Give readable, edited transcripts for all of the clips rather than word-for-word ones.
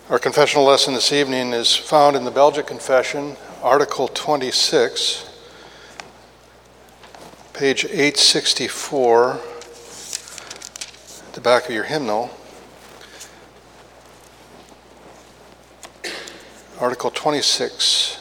Our confessional lesson this evening is found in the Belgic Confession, Article 26, page 864, at the back of your hymnal. Article 26.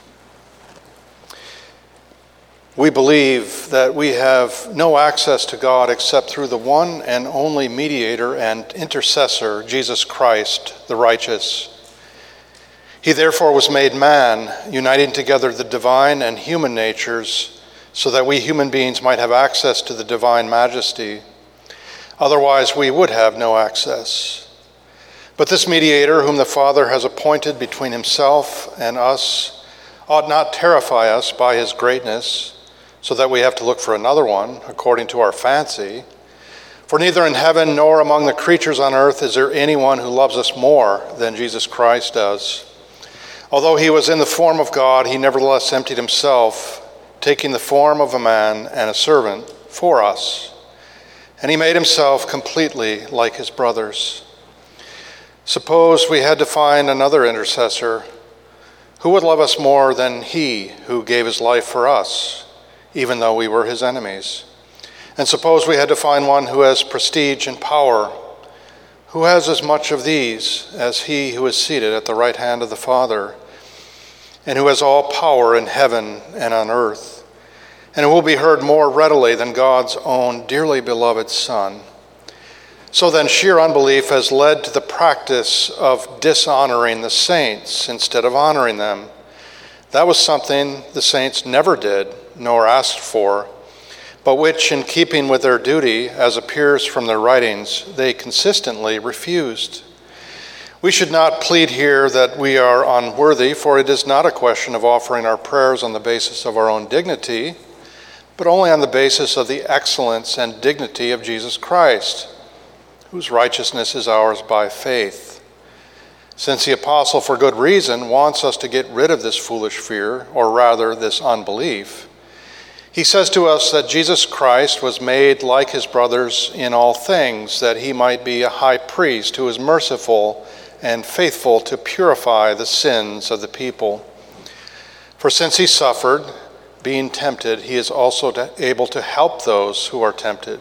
We believe that we have no access to God except through the one and only mediator and intercessor, Jesus Christ, the righteous. He therefore was made man, uniting together the divine and human natures, so that we human beings might have access to the divine majesty. Otherwise, we would have no access. But this mediator, whom the Father has appointed between himself and us, ought not terrify us by his greatness, so that we have to look for another one, according to our fancy. For neither in heaven nor among the creatures on earth is there anyone who loves us more than Jesus Christ does. Although he was in the form of God, he nevertheless emptied himself, taking the form of a man and a servant for us. And he made himself completely like his brothers. Suppose we had to find another intercessor. Who would love us more than he who gave his life for us, even though we were his enemies? And suppose we had to find one who has prestige and power. Who has as much of these as he who is seated at the right hand of the Father, and who has all power in heaven and on earth, and who will be heard more readily than God's own dearly beloved Son? So then sheer unbelief has led to the practice of dishonoring the saints instead of honoring them. That was something the saints never did, nor asked for, but which, in keeping with their duty, as appears from their writings, they consistently refused. We should not plead here that we are unworthy, for it is not a question of offering our prayers on the basis of our own dignity, but only on the basis of the excellence and dignity of Jesus Christ, whose righteousness is ours by faith. Since the apostle, for good reason, wants us to get rid of this foolish fear, or rather this unbelief, he says to us that Jesus Christ was made like his brothers in all things, that he might be a high priest who is merciful and faithful to purify the sins of the people. For since he suffered, being tempted, he is also able to help those who are tempted.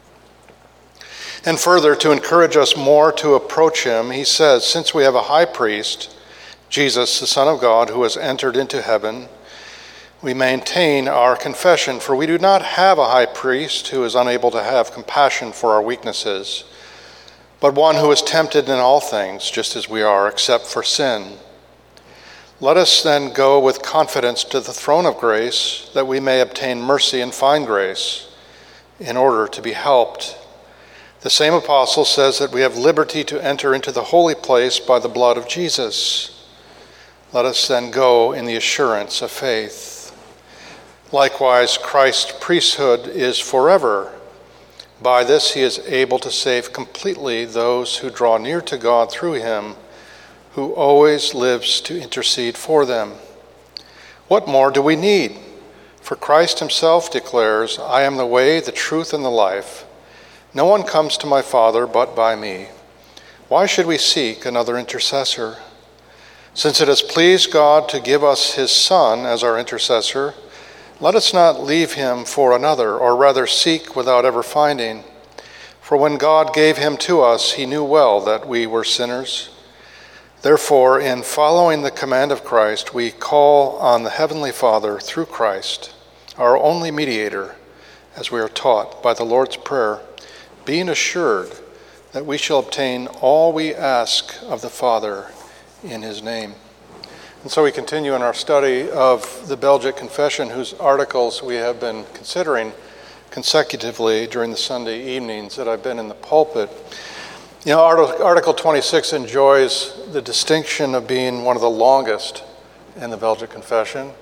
And further, to encourage us more to approach him, he says, since we have a high priest, Jesus, the Son of God, who has entered into heaven, we maintain our confession, for we do not have a high priest who is unable to have compassion for our weaknesses, but one who is tempted in all things, just as we are, except for sin. Let us then go with confidence to the throne of grace, that we may obtain mercy and find grace, in order to be helped. The same apostle says that we have liberty to enter into the holy place by the blood of Jesus. Let us then go in the assurance of faith. Likewise, Christ's priesthood is forever. By this he is able to save completely those who draw near to God through him, who always lives to intercede for them. What more do we need? For Christ himself declares, I am the way, the truth, and the life. No one comes to my Father but by me. Why should we seek another intercessor? Since it has pleased God to give us his Son as our intercessor, let us not leave him for another, or rather seek without ever finding. For when God gave him to us, he knew well that we were sinners. Therefore, in following the command of Christ, we call on the Heavenly Father through Christ, our only mediator, as we are taught by the Lord's Prayer, being assured that we shall obtain all we ask of the Father in his name. And so we continue in our study of the Belgic Confession, whose articles we have been considering consecutively during the Sunday evenings that I've been in the pulpit. You know, Article 26 enjoys the distinction of being one of the longest in the Belgic Confession.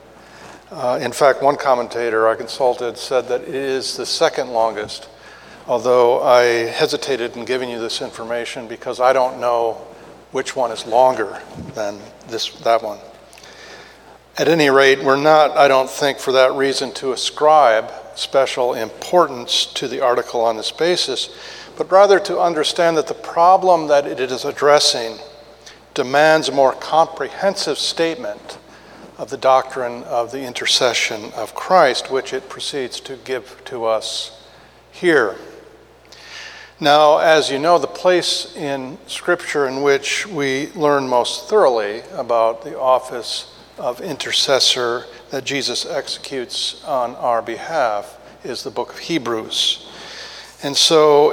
In fact, one commentator I consulted said that it is the second longest, although I hesitated in giving you this information because I don't know which one is longer than that one. At any rate, we're not, I don't think, for that reason to ascribe special importance to the article on this basis, but rather to understand that the problem that it is addressing demands a more comprehensive statement of the doctrine of the intercession of Christ, which it proceeds to give to us here. Now, as you know, the place in Scripture in which we learn most thoroughly about the office of intercessor that Jesus executes on our behalf is the book of Hebrews. And so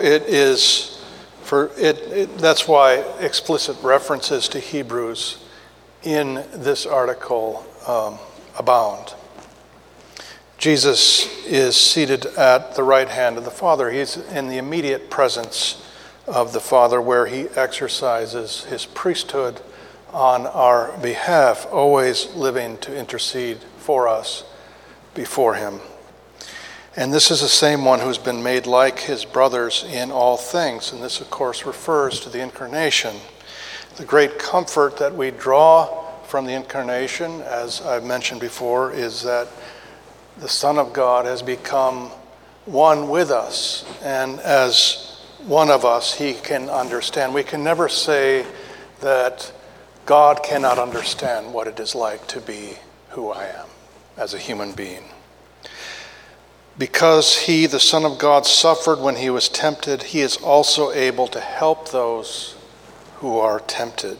that's why explicit references to Hebrews in this article abound. Jesus is seated at the right hand of the Father. He's in the immediate presence of the Father, where he exercises his priesthood on our behalf, always living to intercede for us before him. And this is the same one who's been made like his brothers in all things. And this, of course, refers to the incarnation. The great comfort that we draw from the incarnation, as I've mentioned before, is that the Son of God has become one with us. And as one of us, he can understand. We can never say that God cannot understand what it is like to be who I am as a human being. Because he, the Son of God, suffered when he was tempted, he is also able to help those who are tempted.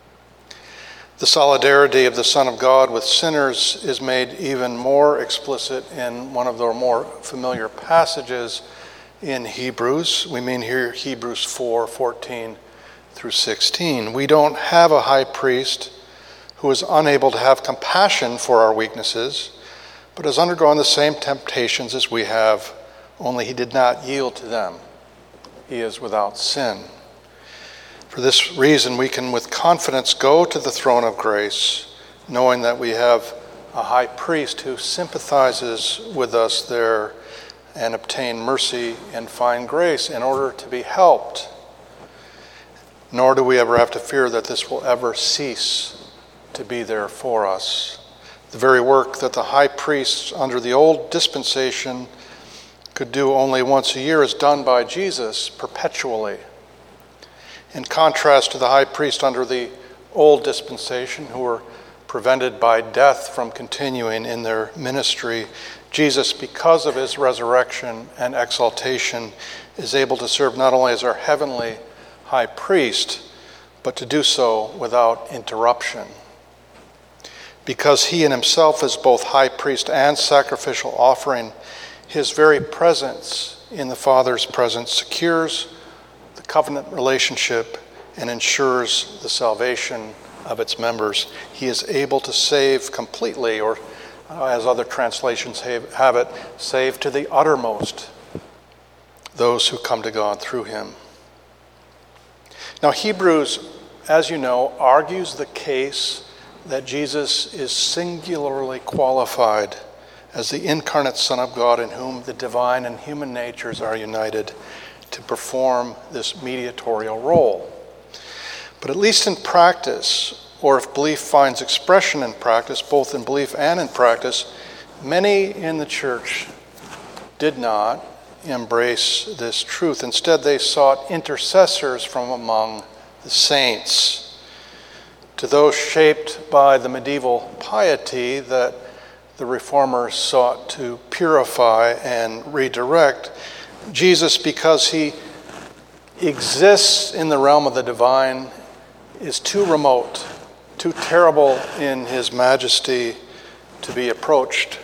The solidarity of the Son of God with sinners is made even more explicit in one of the more familiar passages in Hebrews. We mean here Hebrews 4:14 through 16. We don't have a high priest who is unable to have compassion for our weaknesses, but has undergone the same temptations as we have, only he did not yield to them. He is without sin. For this reason, we can with confidence go to the throne of grace, knowing that we have a high priest who sympathizes with us there and obtain mercy and find grace in order to be helped. Nor do we ever have to fear that this will ever cease to be there for us. The very work that the high priests under the old dispensation could do only once a year is done by Jesus perpetually. In contrast to the high priest under the old dispensation, who were prevented by death from continuing in their ministry, Jesus, because of his resurrection and exaltation, is able to serve not only as our heavenly high priest, but to do so without interruption. Because he in himself is both high priest and sacrificial offering, his very presence in the Father's presence secures the covenant relationship and ensures the salvation of its members. He is able to save completely, or as other translations have it, save to the uttermost those who come to God through him. Now, Hebrews, as you know, argues the case that Jesus is singularly qualified as the incarnate Son of God, in whom the divine and human natures are united to perform this mediatorial role. But at least in practice, or if belief finds expression in practice, both in belief and in practice, many in the church did not embrace this truth. Instead, they sought intercessors from among the saints. To those shaped by the medieval piety that the reformers sought to purify and redirect, Jesus, because he exists in the realm of the divine, is too remote, too terrible in his majesty to be approached.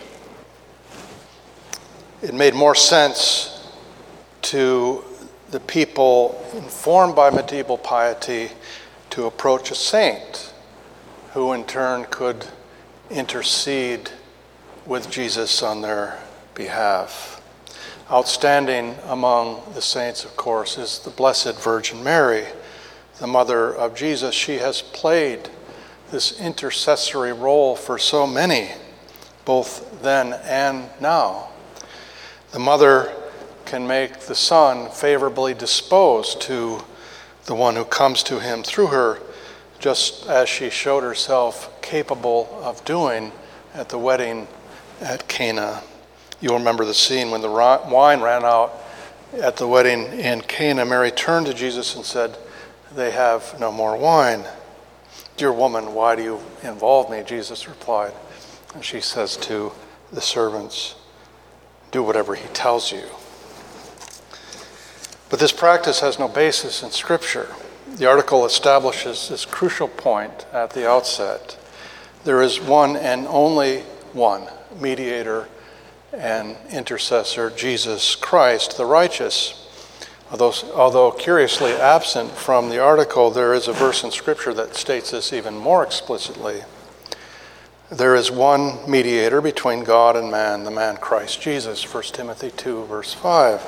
It made more sense to the people informed by medieval piety to approach a saint who in turn could intercede with Jesus on their behalf. Outstanding among the saints, of course, is the Blessed Virgin Mary, the mother of Jesus. She has played this intercessory role for so many, both then and now. The mother can make the Son favorably disposed to the one who comes to him through her, just as she showed herself capable of doing at the wedding at Cana. You'll remember the scene when the wine ran out at the wedding in Cana. Mary turned to Jesus and said, "They have no more wine." "Dear woman, why do you involve me?" Jesus replied. And she says to the servants, "Do whatever he tells you." But this practice has no basis in Scripture. The article establishes this crucial point at the outset. There is one and only one mediator and intercessor, Jesus Christ, the righteous. Although curiously absent from the article, there is a verse in Scripture that states this even more explicitly. There is one mediator between God and man, the man Christ Jesus, 1 Timothy 2, verse 5.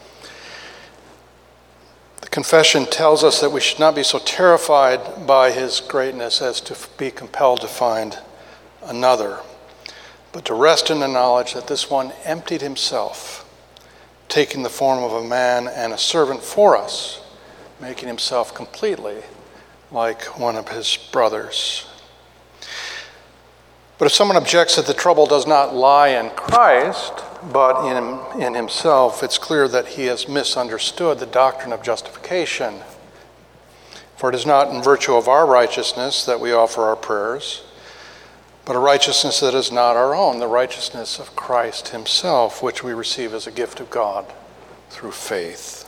The confession tells us that we should not be so terrified by his greatness as to be compelled to find another, but to rest in the knowledge that this one emptied himself, taking the form of a man and a servant for us, making himself completely like one of his brothers. But if someone objects that the trouble does not lie in Christ, but in himself, it's clear that he has misunderstood the doctrine of justification. For it is not in virtue of our righteousness that we offer our prayers, but a righteousness that is not our own, the righteousness of Christ himself, which we receive as a gift of God through faith.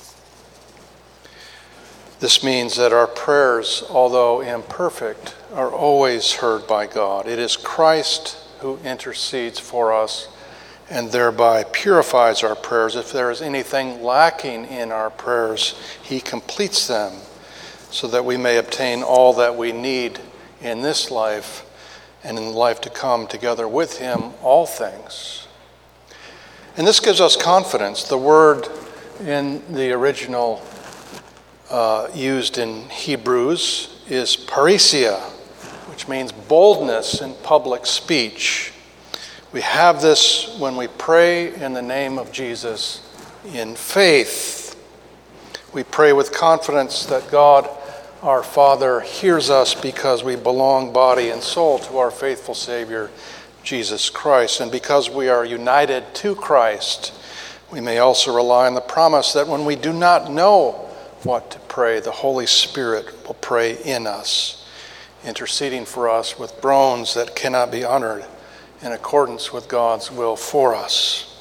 This means that our prayers, although imperfect, are always heard by God. It is Christ who intercedes for us and thereby purifies our prayers. If there is anything lacking in our prayers, he completes them so that we may obtain all that we need in this life and in the life to come, together with him, all things. And this gives us confidence. The word in the original used in Hebrews is parrhesia, which means boldness in public speech. We have this when we pray in the name of Jesus in faith. We pray with confidence that God, our Father, hears us because we belong body and soul to our faithful Savior, Jesus Christ. And because we are united to Christ, we may also rely on the promise that when we do not know what to pray, the Holy Spirit will pray in us, interceding for us with groans that cannot be uttered in accordance with God's will for us.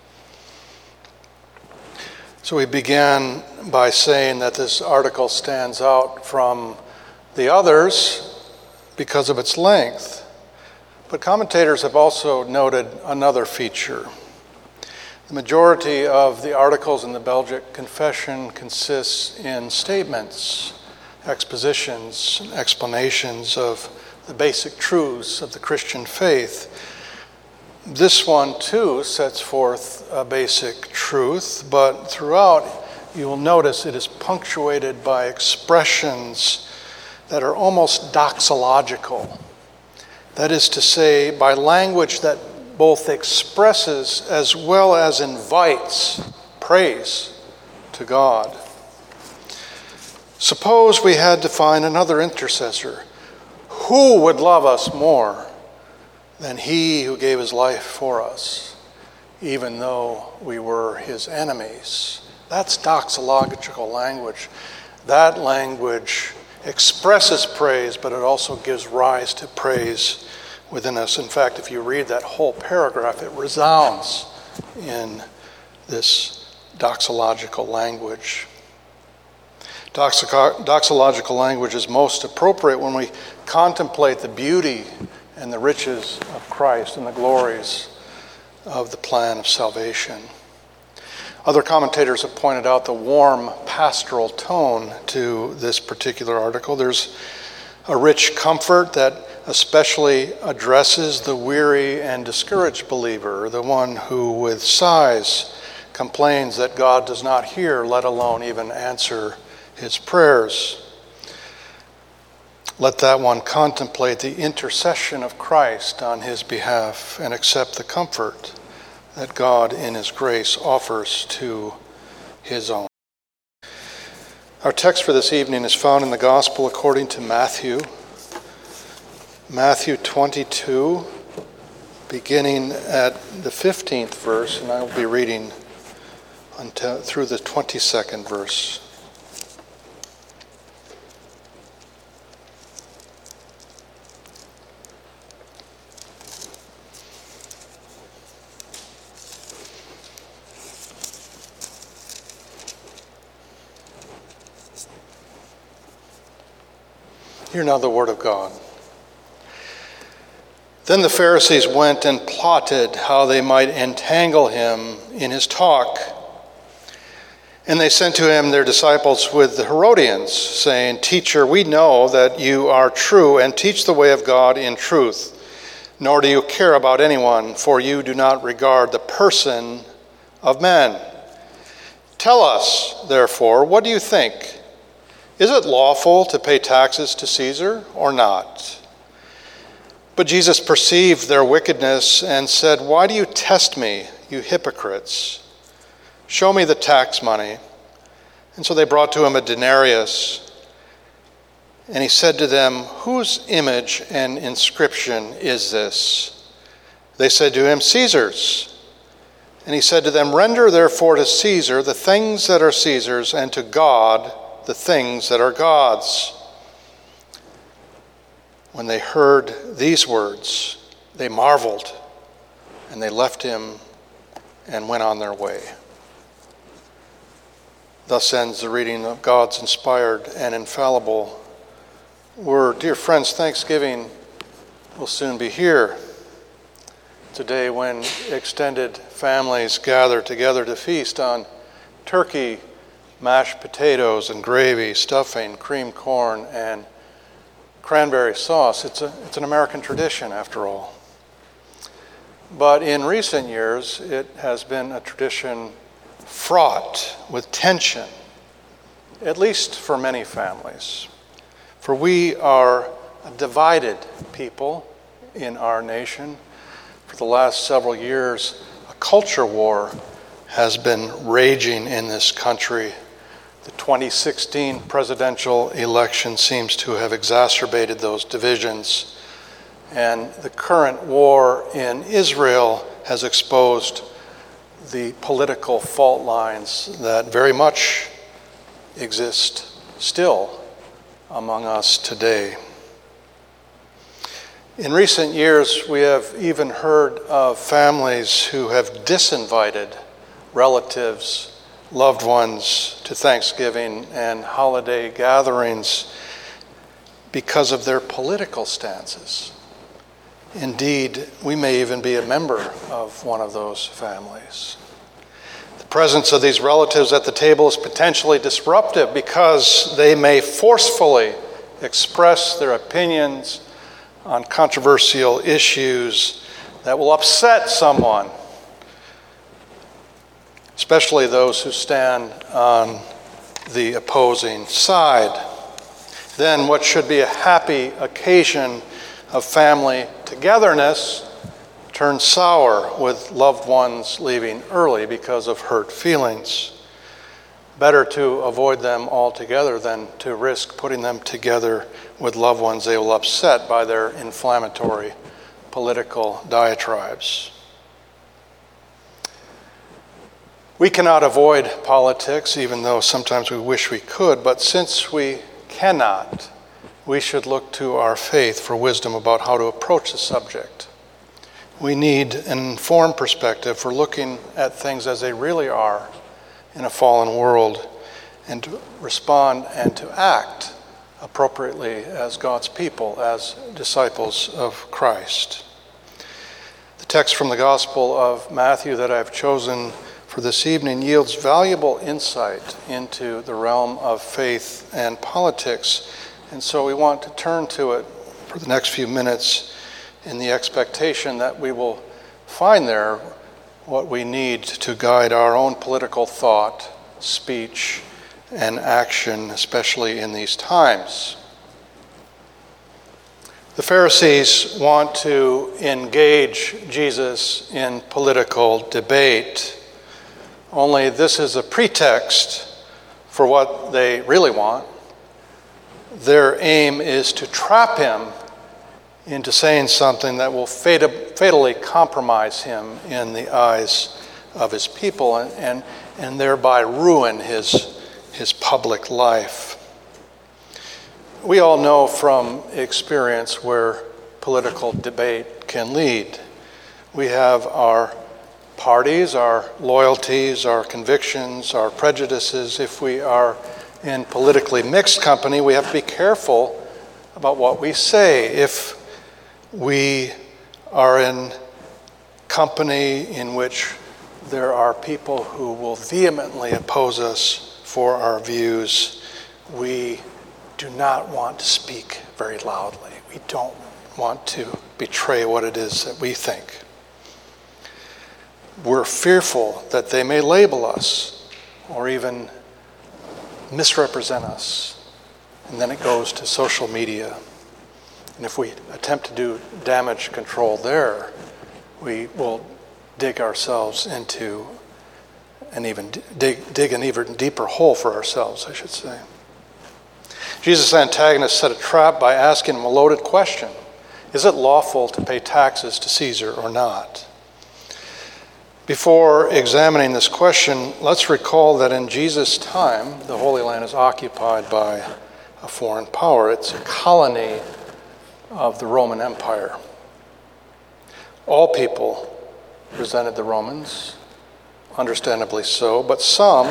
So we began by saying that this article stands out from the others because of its length. But commentators have also noted another feature. The majority of the articles in the Belgic Confession consists in statements, expositions, and explanations of the basic truths of the Christian faith. This one, too, sets forth a basic truth, but throughout you will notice it is punctuated by expressions that are almost doxological. That is to say, by language that both expresses as well as invites praise to God. Suppose we had to find another intercessor. Who would love us more than he who gave his life for us, even though we were his enemies? That's doxological language. That language expresses praise, but it also gives rise to praise within us. In fact, if you read that whole paragraph, it resounds in this doxological language. Doxological language is most appropriate when we contemplate the beauty and the riches of Christ and the glories of the plan of salvation. Other commentators have pointed out the warm pastoral tone to this particular article. There's a rich comfort that especially addresses the weary and discouraged believer, the one who with sighs complains that God does not hear, let alone even answer his prayers. Let that one contemplate the intercession of Christ on his behalf and accept the comfort that God in his grace offers to his own. Our text for this evening is found in the Gospel according to Matthew 22, beginning at the 15th verse, and I will be reading through the 22nd verse. Hear now the word of God. Then the Pharisees went and plotted how they might entangle him in his talk. And they sent to him their disciples with the Herodians, saying, "Teacher, we know that you are true and teach the way of God in truth, nor do you care about anyone, for you do not regard the person of men. Tell us, therefore, what do you think? Is it lawful to pay taxes to Caesar or not?" But Jesus perceived their wickedness and said, "Why do you test me, you hypocrites? Show me the tax money." And so they brought to him a denarius. And he said to them, "Whose image and inscription is this?" They said to him, "Caesar's." And he said to them, "Render therefore to Caesar the things that are Caesar's, and to God the things that are God's." When they heard these words, they marveled, and they left him and went on their way. Thus ends the reading of God's inspired and infallible word. Dear friends, Thanksgiving will soon be here. Today, when extended families gather together to feast on turkey, mashed potatoes and gravy, stuffing, creamed corn, and cranberry sauce. It's an American tradition, after all. But in recent years, it has been a tradition fraught with tension, at least for many families. For we are a divided people in our nation. For the last several years, a culture war has been raging in this country. The 2016 presidential election seems to have exacerbated those divisions. And the current war in Israel has exposed the political fault lines that very much exist still among us today. In recent years, we have even heard of families who have disinvited relatives, loved ones to Thanksgiving and holiday gatherings because of their political stances. Indeed, we may even be a member of one of those families. The presence of these relatives at the table is potentially disruptive because they may forcefully express their opinions on controversial issues that will upset someone, especially those who stand on the opposing side. Then what should be a happy occasion of family togetherness turns sour with loved ones leaving early because of hurt feelings. Better to avoid them altogether than to risk putting them together with loved ones they will upset by their inflammatory political diatribes. We cannot avoid politics, even though sometimes we wish we could, but since we cannot, we should look to our faith for wisdom about how to approach the subject. We need an informed perspective for looking at things as they really are in a fallen world, and to respond and to act appropriately as God's people, as disciples of Christ. The text from the Gospel of Matthew that I've chosen for this evening yields valuable insight into the realm of faith and politics. And so we want to turn to it for the next few minutes in the expectation that we will find there what we need to guide our own political thought, speech, and action, especially in these times. The Pharisees want to engage Jesus in political debate. Only this is a pretext for what they really want. Their aim is to trap him into saying something that will fatally compromise him in the eyes of his people and thereby ruin his public life. We all know from experience where political debate can lead. We have our parties, our loyalties, our convictions, our prejudices. If we are in politically mixed company, we have to be careful about what we say. If we are in company in which there are people who will vehemently oppose us for our views, we do not want to speak very loudly. We don't want to betray what it is that we think. We're fearful that they may label us or even misrepresent us. And then it goes to social media. And if we attempt to do damage control there, we will dig ourselves into dig an even deeper hole for ourselves, I should say. Jesus' antagonist set a trap by asking him a loaded question. Is it lawful to pay taxes to Caesar or not? Before examining this question, let's recall that in Jesus' time, the Holy Land is occupied by a foreign power. It's a colony of the Roman Empire. All people resented the Romans, understandably so, but some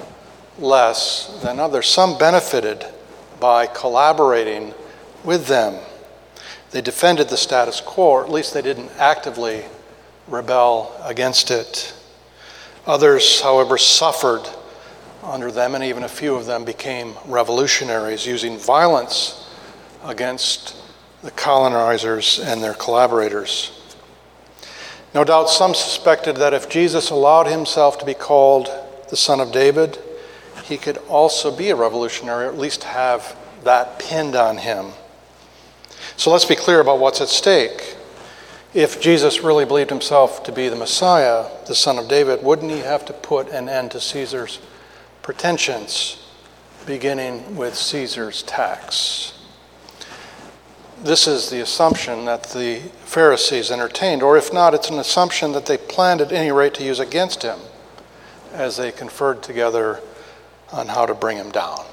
less than others. Some benefited by collaborating with them. They defended the status quo, or at least they didn't actively rebel against it. Others, however, suffered under them, and even a few of them became revolutionaries, using violence against the colonizers and their collaborators. No doubt some suspected that if Jesus allowed himself to be called the Son of David, he could also be a revolutionary, or at least have that pinned on him. So let's be clear about what's at stake. If Jesus really believed himself to be the Messiah, the Son of David, wouldn't he have to put an end to Caesar's pretensions, beginning with Caesar's tax? This is the assumption that the Pharisees entertained, or if not, it's an assumption that they planned at any rate to use against him as they conferred together on how to bring him down.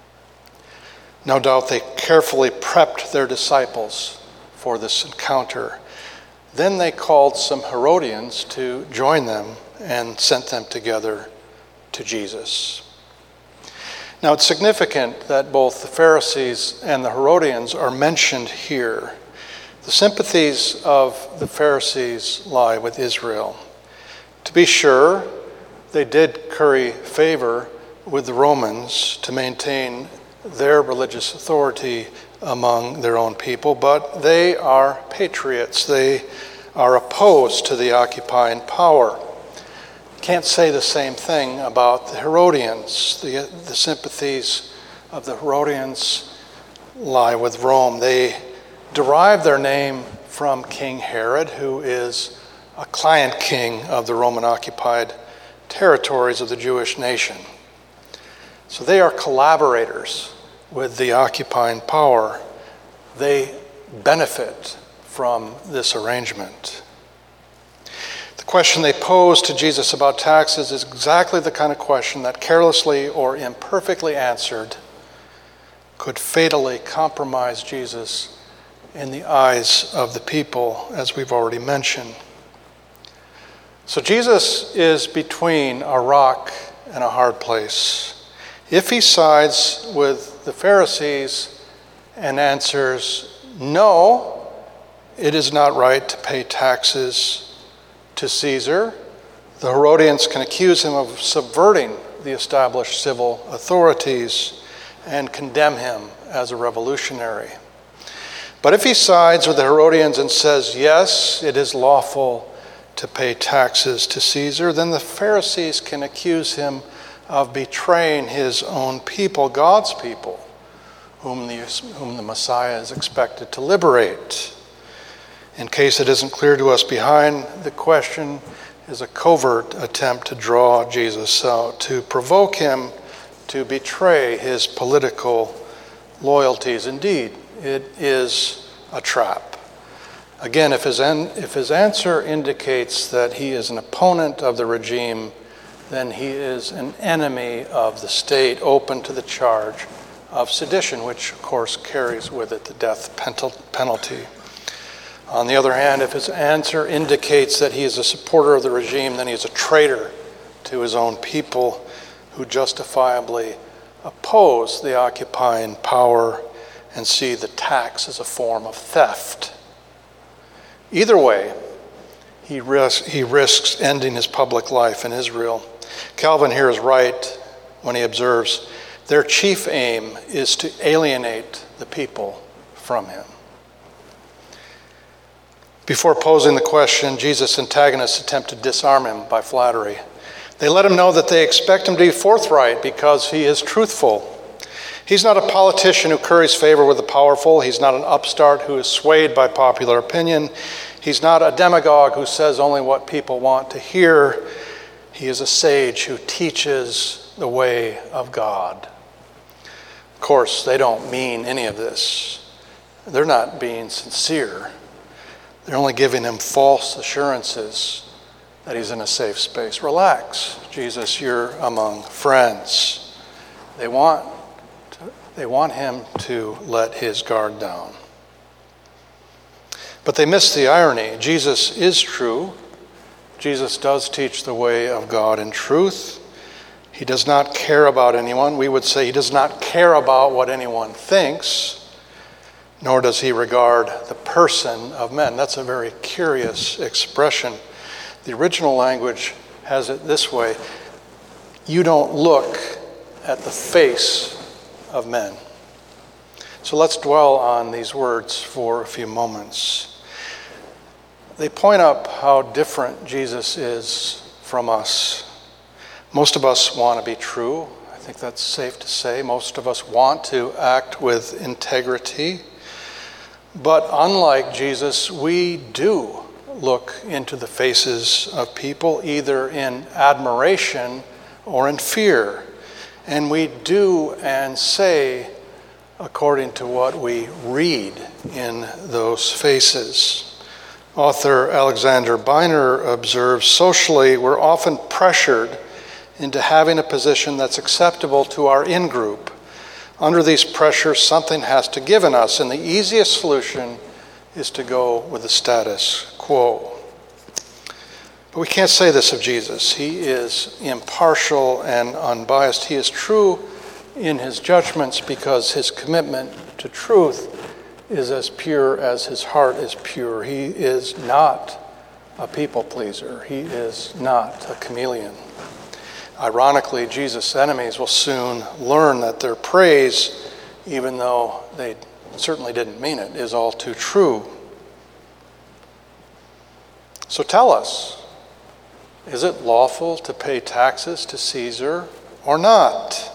No doubt they carefully prepped their disciples for this encounter. Then they called some Herodians to join them and sent them together to Jesus. Now it's significant that both the Pharisees and the Herodians are mentioned here. The sympathies of the Pharisees lie with Israel. To be sure, they did curry favor with the Romans to maintain their religious authority among their own people, but they are patriots. They are opposed to the occupying power. Can't say the same thing about the Herodians. The sympathies of the Herodians lie with Rome. They derive their name from King Herod, who is a client king of the Roman-occupied territories of the Jewish nation. So they are collaborators with the occupying power. They benefit from this arrangement. The question they pose to Jesus about taxes is exactly the kind of question that, carelessly or imperfectly answered, could fatally compromise Jesus in the eyes of the people, as we've already mentioned. So Jesus is between a rock and a hard place. If he sides with the Pharisees and answers, no, it is not right to pay taxes to Caesar, the Herodians can accuse him of subverting the established civil authorities and condemn him as a revolutionary. But if he sides with the Herodians and says, yes, it is lawful to pay taxes to Caesar, then the Pharisees can accuse him of betraying his own people, God's people, whom the Messiah is expected to liberate. In case it isn't clear to us, behind the question is a covert attempt to draw Jesus out, to provoke him to betray his political loyalties. Indeed, it is a trap. Again, if his answer indicates that he is an opponent of the regime, then he is an enemy of the state, open to the charge of sedition, which of course carries with it the death penalty. On the other hand, if his answer indicates that he is a supporter of the regime, then he is a traitor to his own people who justifiably oppose the occupying power and see the tax as a form of theft. Either way, he risks ending his public life in Israel. Calvin here is right when he observes, their chief aim is to alienate the people from him. Before posing the question, Jesus' antagonists attempt to disarm him by flattery. They let him know that they expect him to be forthright because he is truthful. He's not a politician who curries favor with the powerful. He's not an upstart who is swayed by popular opinion. He's not a demagogue who says only what people want to hear. He is a sage who teaches the way of God. Of course, they don't mean any of this. They're not being sincere. They're only giving him false assurances that he's in a safe space. Relax, Jesus, you're among friends. They want him to let his guard down. But they miss the irony. Jesus is true. Jesus does teach the way of God in truth. He does not care about anyone. We would say he does not care about what anyone thinks, nor does he regard the person of men. That's a very curious expression. The original language has it this way: you don't look at the face of men. So let's dwell on these words for a few moments. They point up how different Jesus is from us. Most of us want to be true. I think that's safe to say. Most of us want to act with integrity. But unlike Jesus, we do look into the faces of people either in admiration or in fear. And we do and say according to what we read in those faces. Author Alexander Beiner observes, socially, we're often pressured into having a position that's acceptable to our in-group. Under these pressures, something has to give in us, and the easiest solution is to go with the status quo. But we can't say this of Jesus. He is impartial and unbiased. He is true in his judgments because his commitment to truth is as pure as his heart is pure. He is not a people pleaser. He is not a chameleon. Ironically, Jesus' enemies will soon learn that their praise, even though they certainly didn't mean it, is all too true. So tell us, is it lawful to pay taxes to Caesar or not?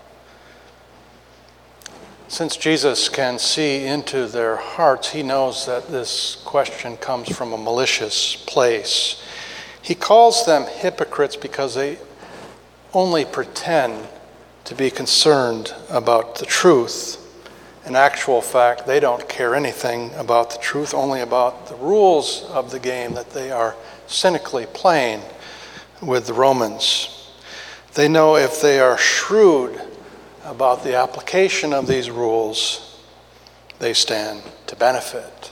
Since Jesus can see into their hearts, he knows that this question comes from a malicious place. He calls them hypocrites because they only pretend to be concerned about the truth. In actual fact, they don't care anything about the truth, only about the rules of the game that they are cynically playing with the Romans. They know if they are shrewd about the application of these rules, they stand to benefit.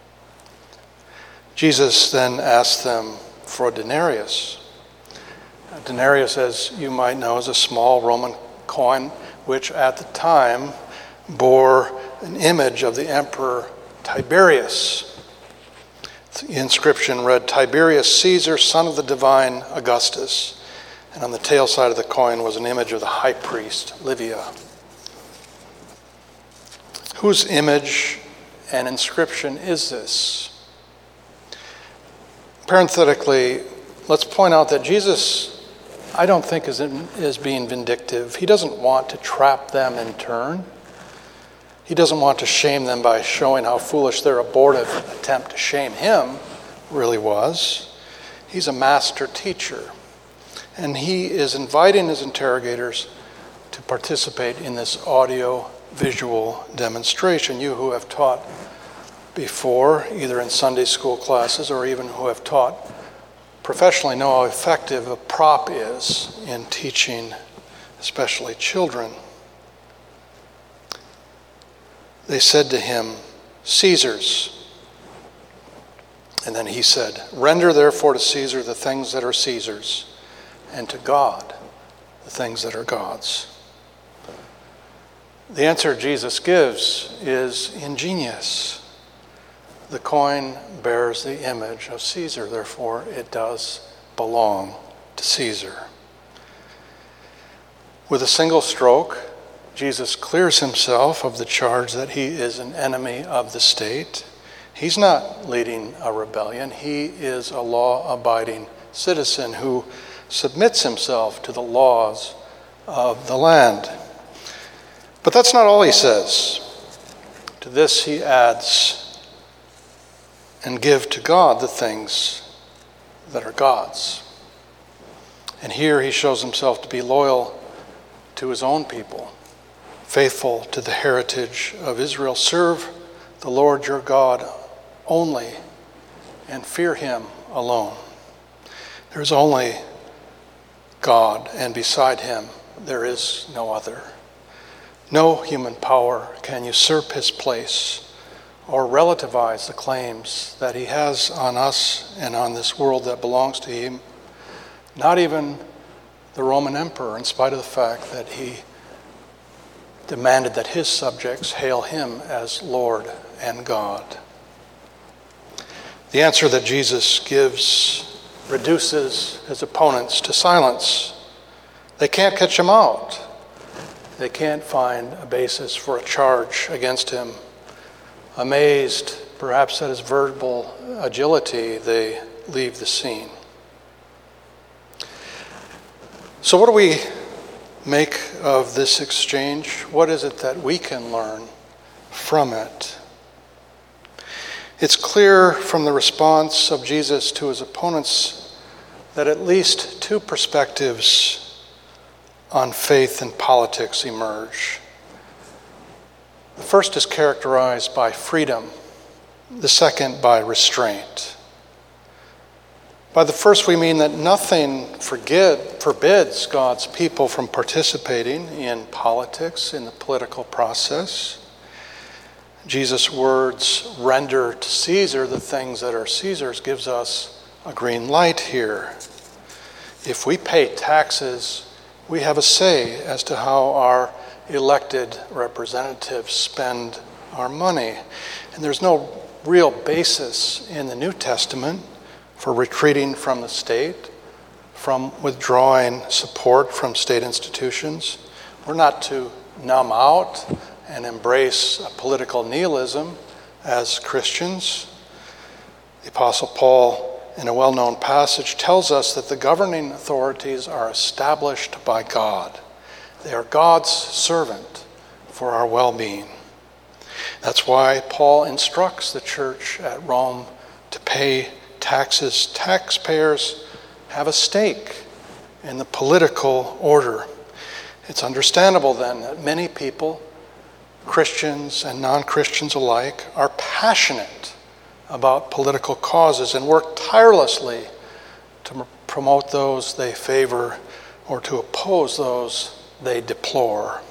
Jesus then asks them for a denarius. A denarius, as you might know, is a small Roman coin which at the time bore an image of the Emperor Tiberius. The inscription read, Tiberius Caesar, son of the divine Augustus. And on the tail side of the coin was an image of the high priest, Livia. Whose image and inscription is this? Parenthetically, let's point out that Jesus, I don't think, is being vindictive. He doesn't want to trap them in turn. He doesn't want to shame them by showing how foolish their abortive attempt to shame him really was. He's a master teacher. And he is inviting his interrogators to participate in this audio-visual demonstration. You who have taught before, either in Sunday school classes or even who have taught professionally, know how effective a prop is in teaching, especially children. They said to him, Caesar's. And then he said, Render therefore to Caesar the things that are Caesar's, and to God the things that are God's. The answer Jesus gives is ingenious. The coin bears the image of Caesar, therefore it does belong to Caesar. With a single stroke, Jesus clears himself of the charge that he is an enemy of the state. He's not leading a rebellion. He is a law-abiding citizen who submits himself to the laws of the land. But that's not all he says. To this he adds, and give to God the things that are God's. And here he shows himself to be loyal to his own people, faithful to the heritage of Israel. Serve the Lord your God only and fear him alone. There's only God, and beside him there is no other. No human power can usurp his place or relativize the claims that he has on us and on this world that belongs to him. Not even the Roman emperor, in spite of the fact that he demanded that his subjects hail him as Lord and God. The answer that Jesus gives reduces his opponents to silence. They can't catch him out. They can't find a basis for a charge against him. Amazed, perhaps at his verbal agility, they leave the scene. So what do we make of this exchange? What is it that we can learn from it? It's clear from the response of Jesus to his opponents that at least two perspectives on faith and politics emerge. The first is characterized by freedom, the second by restraint. By the first, we mean that nothing forbids God's people from participating in politics, in the political process. Jesus' words, render to Caesar the things that are Caesar's, gives us a green light here. If we pay taxes, we have a say as to how our elected representatives spend our money. And there's no real basis in the New Testament for retreating from the state, from withdrawing support from state institutions. We're not to numb out and embrace a political nihilism as Christians. The Apostle Paul, in a well-known passage, tells us that the governing authorities are established by God. They are God's servant for our well-being. That's why Paul instructs the church at Rome to pay taxes. Taxpayers have a stake in the political order. It's understandable then that many people, Christians and non-Christians alike, are passionate about political causes and work tirelessly to promote those they favor or to oppose those they deplore.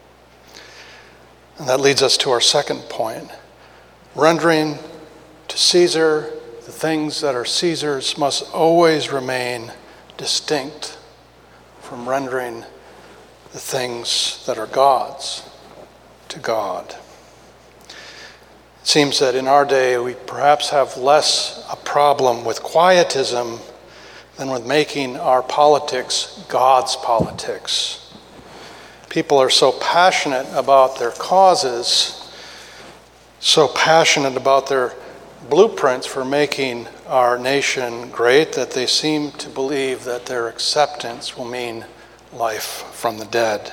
And that leads us to our second point. Rendering to Caesar the things that are Caesar's must always remain distinct from rendering the things that are God's to God. It seems that in our day we perhaps have less a problem with quietism than with making our politics God's politics. People are so passionate about their causes, so passionate about their blueprints for making our nation great, that they seem to believe that their acceptance will mean life from the dead.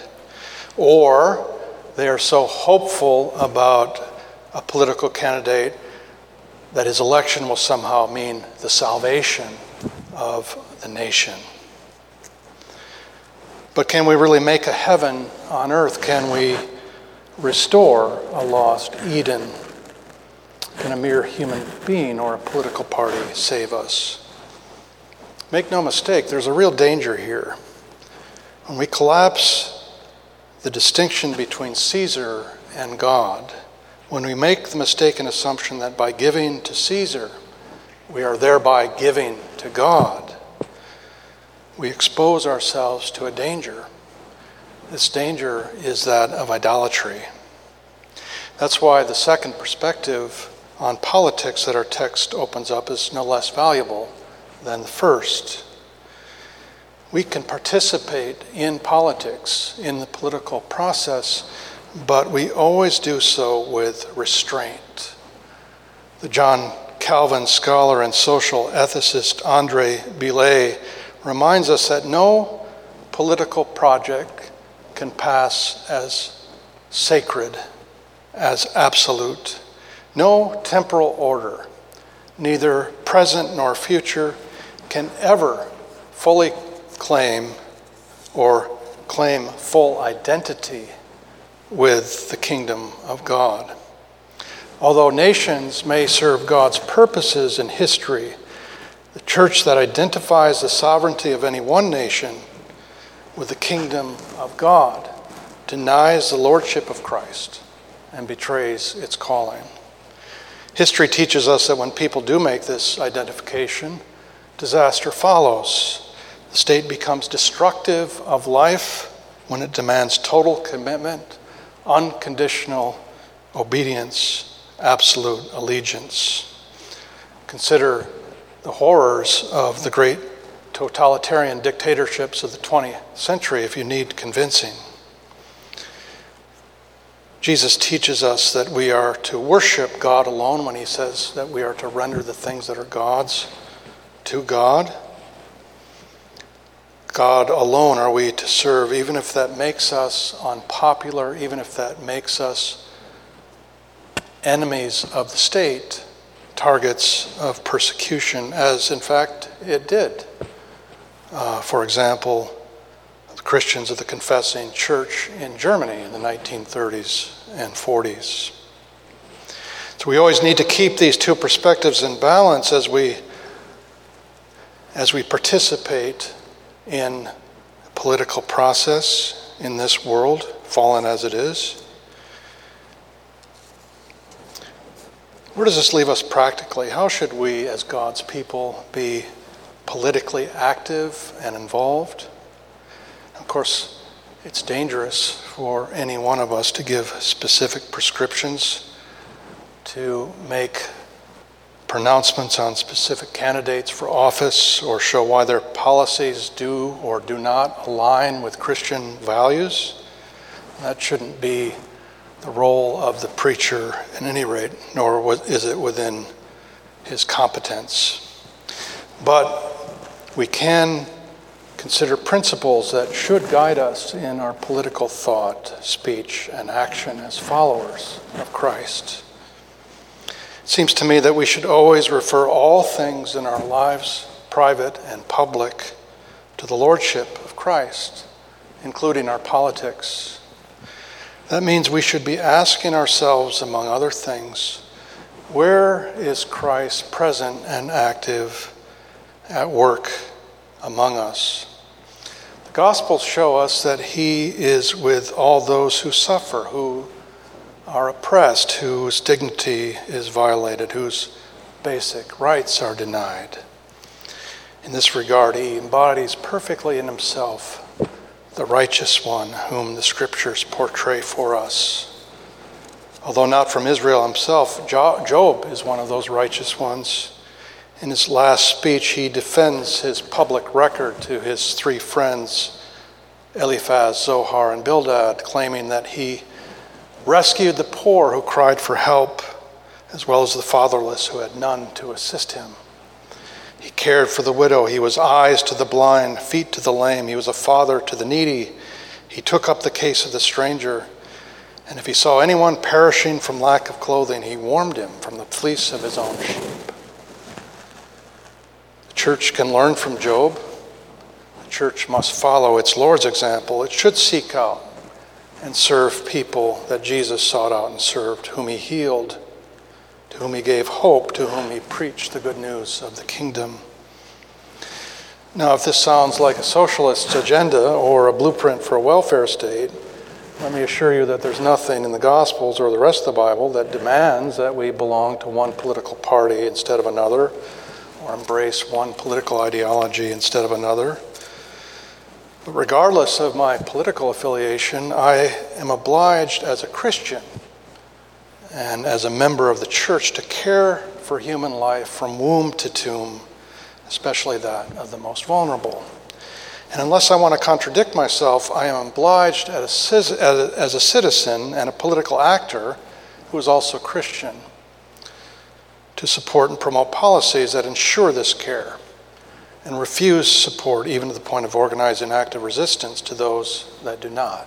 Or they are so hopeful about a political candidate that his election will somehow mean the salvation of the nation. But can we really make a heaven on earth? Can we restore a lost Eden? Can a mere human being or a political party save us? Make no mistake, there's a real danger here. When we collapse the distinction between Caesar and God, when we make the mistaken assumption that by giving to Caesar, we are thereby giving to God, we expose ourselves to a danger. This danger is that of idolatry. That's why the second perspective on politics that our text opens up is no less valuable than the first. We can participate in politics, in the political process, but we always do so with restraint. The John Calvin scholar and social ethicist André Billet reminds us that no political project can pass as sacred, as absolute. No temporal order, neither present nor future, can ever fully claim or claim full identity with the kingdom of God. Although nations may serve God's purposes in history, the church that identifies the sovereignty of any one nation with the kingdom of God denies the lordship of Christ and betrays its calling. History teaches us that when people do make this identification, disaster follows. The state becomes destructive of life when it demands total commitment, unconditional obedience, absolute allegiance. Consider the horrors of the great totalitarian dictatorships of the 20th century if you need convincing. Jesus teaches us that we are to worship God alone when he says that we are to render the things that are God's to God. God alone are we to serve, even if that makes us unpopular, even if that makes us enemies of the state, targets of persecution, as in fact it did. For example, the Christians of the Confessing Church in Germany in the 1930s and 40s. So we always need to keep these two perspectives in balance as we participate in the political process in this world, fallen as it is. Where does this leave us practically? How should we, as God's people, be politically active and involved? Of course, it's dangerous for any one of us to give specific prescriptions, to make pronouncements on specific candidates for office, or show why their policies do or do not align with Christian values. That shouldn't be the role of the preacher at any rate, nor is it within his competence. But we can consider principles that should guide us in our political thought, speech, and action as followers of Christ. It seems to me that we should always refer all things in our lives, private and public, to the lordship of Christ, including our politics. That means we should be asking ourselves, among other things, where is Christ present and active at work among us? The Gospels show us that he is with all those who suffer, who are oppressed, whose dignity is violated, whose basic rights are denied. In this regard, he embodies perfectly in himself the righteous one whom the scriptures portray for us. Although not from Israel himself, Job is one of those righteous ones. In his last speech, he defends his public record to his three friends, Eliphaz, Zohar, and Bildad, claiming that he rescued the poor who cried for help, as well as the fatherless who had none to assist him. He cared for the widow. He was eyes to the blind, feet to the lame. He was a father to the needy. He took up the case of the stranger. And if he saw anyone perishing from lack of clothing, he warmed him from the fleece of his own sheep. The church can learn from Job. The church must follow its Lord's example. It should seek out and serve people that Jesus sought out and served, whom he healed, to whom he gave hope, to whom he preached the good news of the kingdom. Now, if this sounds like a socialist's agenda or a blueprint for a welfare state, let me assure you that there's nothing in the Gospels or the rest of the Bible that demands that we belong to one political party instead of another, or embrace one political ideology instead of another. But regardless of my political affiliation, I am obliged as a Christian and as a member of the church to care for human life from womb to tomb, especially that of the most vulnerable. And unless I want to contradict myself, I am obliged as a citizen and a political actor who is also Christian to support and promote policies that ensure this care and refuse support even to the point of organizing active resistance to those that do not.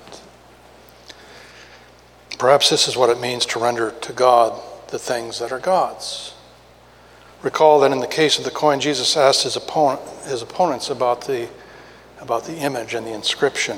Perhaps this is what it means to render to God the things that are God's. Recall that in the case of the coin, Jesus asked his opponents about the image and the inscription.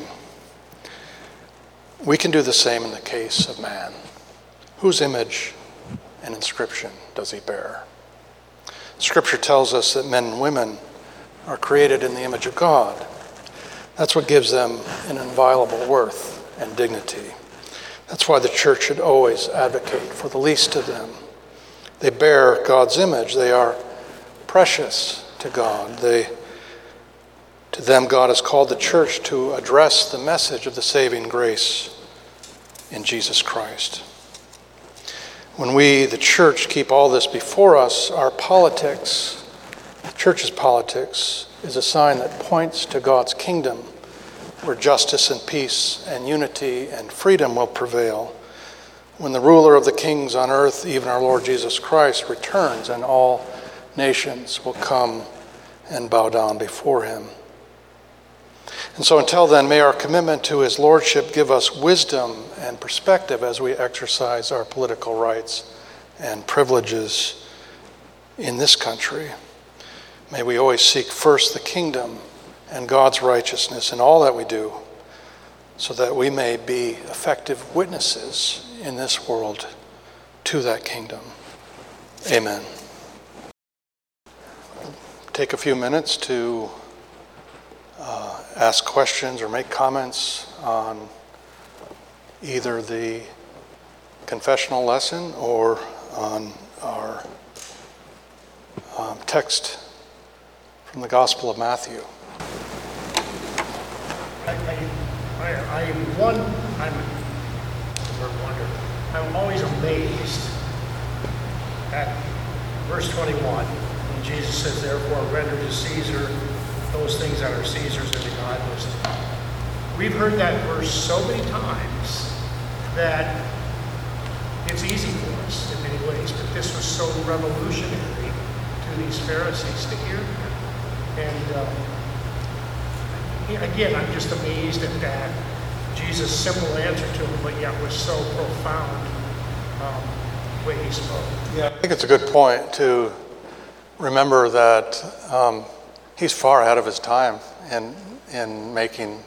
We can do the same in the case of man. Whose image and inscription does he bear? Scripture tells us that men and women are created in the image of God. That's what gives them an inviolable worth and dignity. That's why the church should always advocate for the least of them. They bear God's image. They are precious to God. To them, God has called the church to address the message of the saving grace in Jesus Christ. When we, the church, keep all this before us, our politics, the church's politics, is a sign that points to God's kingdom, where justice and peace and unity and freedom will prevail, when the ruler of the kings on earth, even our Lord Jesus Christ, returns and all nations will come and bow down before him. And so until then, may our commitment to his lordship give us wisdom and perspective as we exercise our political rights and privileges in this country. May we always seek first the kingdom and God's righteousness in all that we do, so that we may be effective witnesses in this world to that kingdom. Amen. Take a few minutes to ask questions or make comments on either the confessional lesson or on our text from the Gospel of Matthew. I'm always amazed at verse 21 when Jesus says, "Therefore render to Caesar those things that are Caesar's and to God those things." We've heard that verse so many times that it's easy for us in many ways, but this was so revolutionary to these Pharisees to hear. And again, I'm just amazed at that. Jesus' simple answer to him, but yet was so profound the way he spoke. Yeah, I think it's a good point to remember that he's far ahead of his time in making,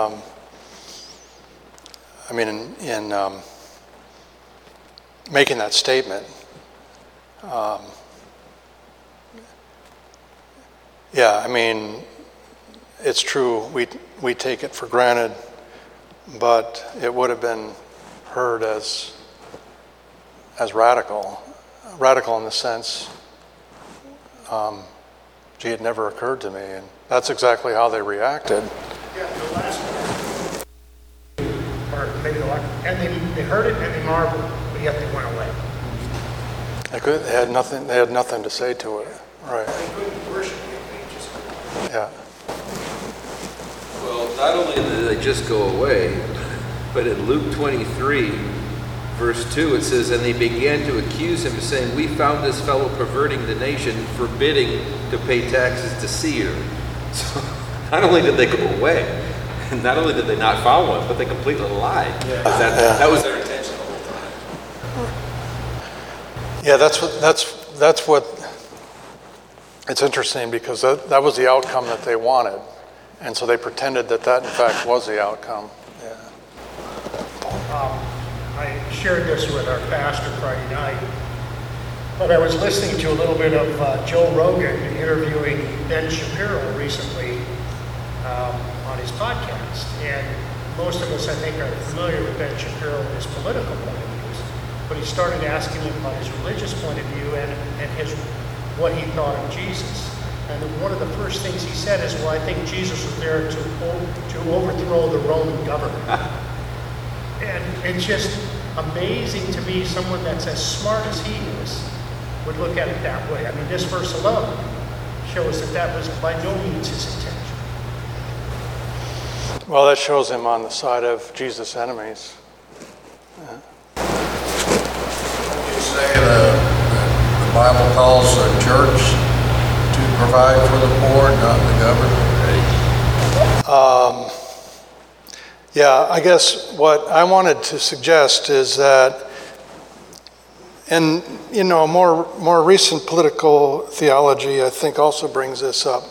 making that statement. It's true. We take it for granted, but it would have been heard as radical in the sense, gee, it never occurred to me, and that's exactly how they reacted. Yeah, the last part, and they heard it and they marveled, but yet they went away. They had nothing to say to it, right? They couldn't worship him. They just Yeah. Well, not only did they just go away, but in Luke 23, verse 2, it says, "And they began to accuse him, saying, 'We found this fellow perverting the nation, forbidding to pay taxes to Caesar.'" So not only did they go away, and not only did they not follow him, but they completely lied. Yeah. That was their intention the whole time. Yeah, that's what. It's interesting because that was the outcome that they wanted, and so they pretended that in fact was the outcome. Yeah. I shared this with our pastor Friday night, but I was listening to a little bit of Joe Rogan interviewing Ben Shapiro recently on his podcast. And most of us, I think, are familiar with Ben Shapiro and his political point of views, but he started asking him about his religious point of view and what he thought of Jesus. And one of the first things he said is, well, I think Jesus was there to overthrow the Roman government. And it's just amazing to me, someone that's as smart as he is would look at it that way. I mean, this verse alone shows that that was by no means his intention. Well, that shows him on the side of Jesus' enemies. You say the Bible calls the church to provide for the poor, not the government. Yeah, I guess what I wanted to suggest is that, and more recent political theology, I think, also brings this up.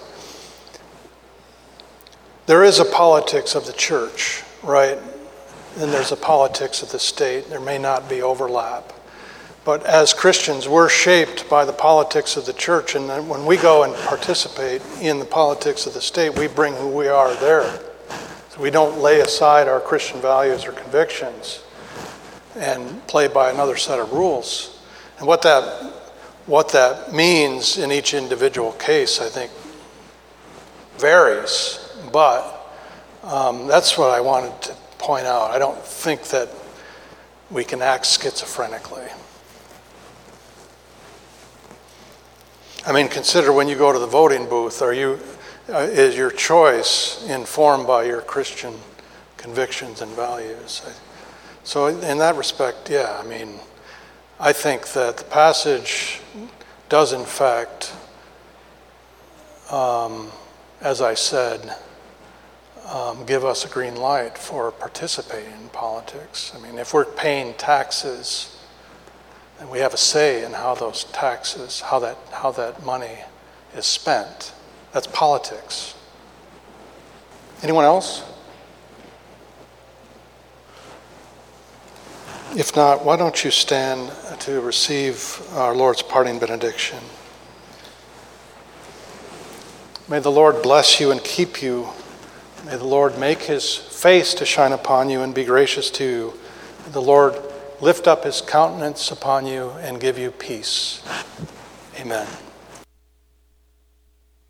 There is a politics of the church, right? And there's a politics of the state. There may not be overlap. But as Christians, we're shaped by the politics of the church. And then when we go and participate in the politics of the state, we bring who we are there. So we don't lay aside our Christian values or convictions and play by another set of rules. And what that means in each individual case, I think, varies. But that's what I wanted to point out. I don't think that we can act schizophrenically. I mean, consider when you go to the voting booth, is your choice informed by your Christian convictions and values? So in that respect, yeah, I mean, I think that the passage does in fact, as I said, give us a green light for participating in politics. I mean, if we're paying taxes, then we have a say in how those taxes, how that money is spent. That's politics. Anyone else? If not, why don't you stand to receive our Lord's parting benediction. May the Lord bless you and keep you. May the Lord make his face to shine upon you and be gracious to you. May the Lord lift up his countenance upon you and give you peace. Amen.